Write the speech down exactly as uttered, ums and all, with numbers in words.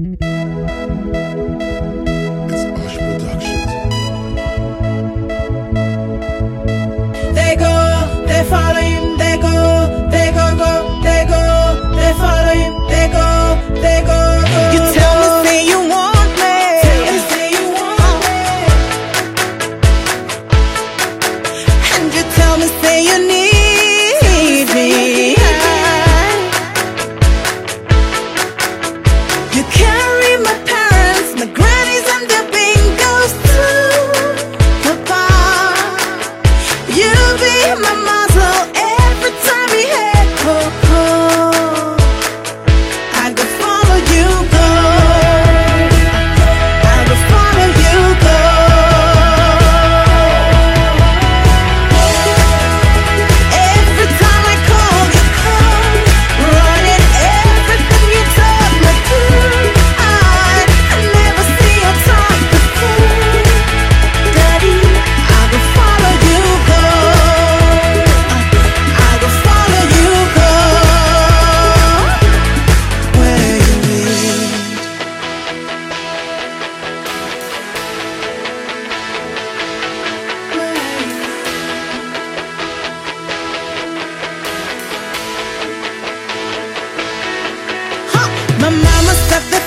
It's Osh Productions. They go, they follow him, they go, they go, go, they go, they follow him, they go, they go, go. You tell me, say you want me, tell me, say you want me, and you tell me, say you need me. You carry my parents, my grannies and their bingos too. Papa, you be my muzzle every time we head coco. I go follow you, go. I go follow you, go. Every time I call, you come running. Everything you told me to, I, I never see your time before. Daddy, I go follow you, go. I go follow you, go. Where you lead. My mama said that